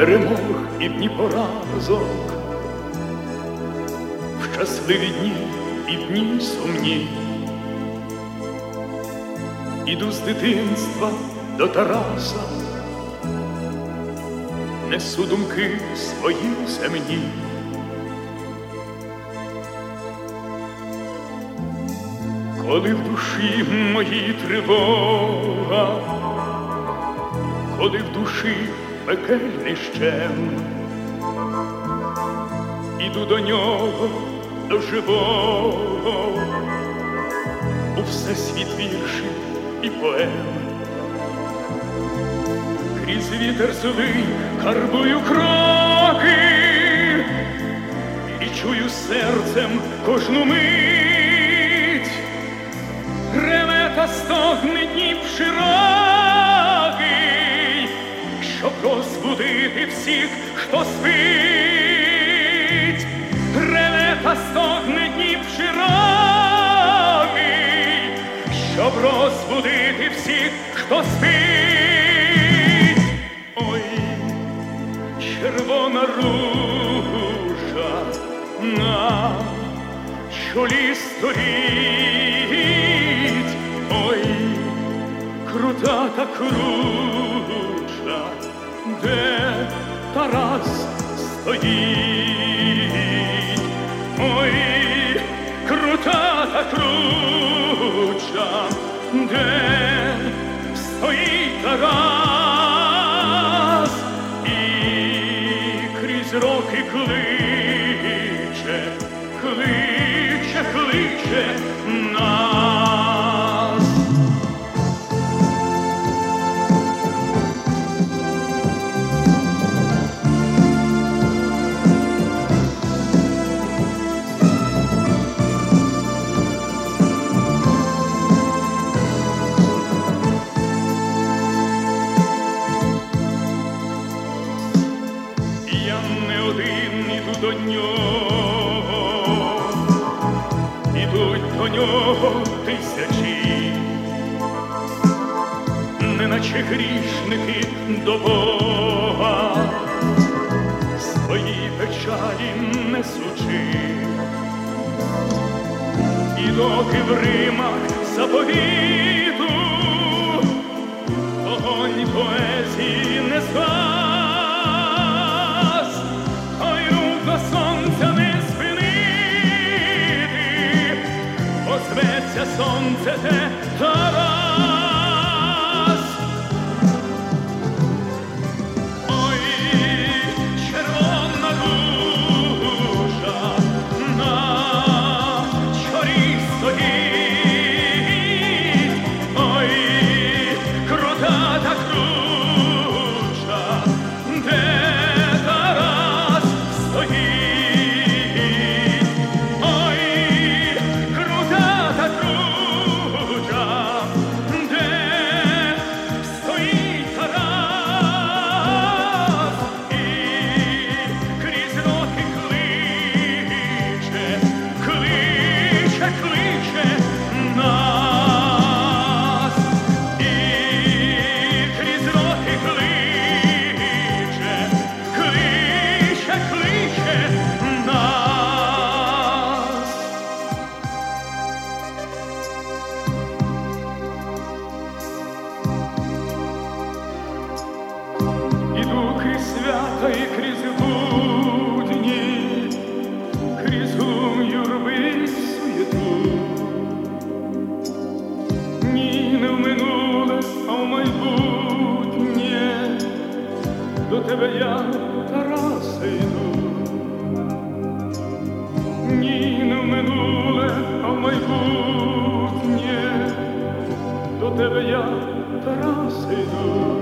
перемог і дні поразок, в щасливі дні і дні сумні. Іду з дитинства до Тараса, несу думки свої земні. Коли в душі моїй тривога, коли в душі пекельний щем, іду до нього, до живого, у всесвіт віршів і поем. Крізь вітер злий карбую кроки і чую серцем кожну мить. Реве та стогне Дніп широкий, щоб розбудити всіх, хто спить. Реве та стогне Дніп широкий, щоб розбудити всіх, хто спить. Ой, червона ружа на чолі стоїть. Ой, крута та круча, де Тарас стоїть. Ой, крута та круча, де стоїть Тарас, і крізь роки кличе, кличе, кличе нас. Я не один іду до нього, ідуть до нього тисячі, неначе грішники до Бога, свої печалі несучи. І доки в римах заповіту огонь поезії не згас, ой, рух до сонця не спинити, озветься сонце те Тарас. Ой, червона душа на чолі стоїть. Ой, крута та круча, де Тарас стоїть. Ой, крута та круча, де стоїть Тарас, і крізь роки кличе, кличе, кличе нас. І крізь роки кличе, кличе, кличе нас. Іду крізь свята і крізь будні, крізь глум юрби й суєту. Ні, не в минуле, а в майбутнє, до тебе я, Тарасе, йду. Ні, не в минуле, а в майбутнє, до тебе я, Тарасе, йду.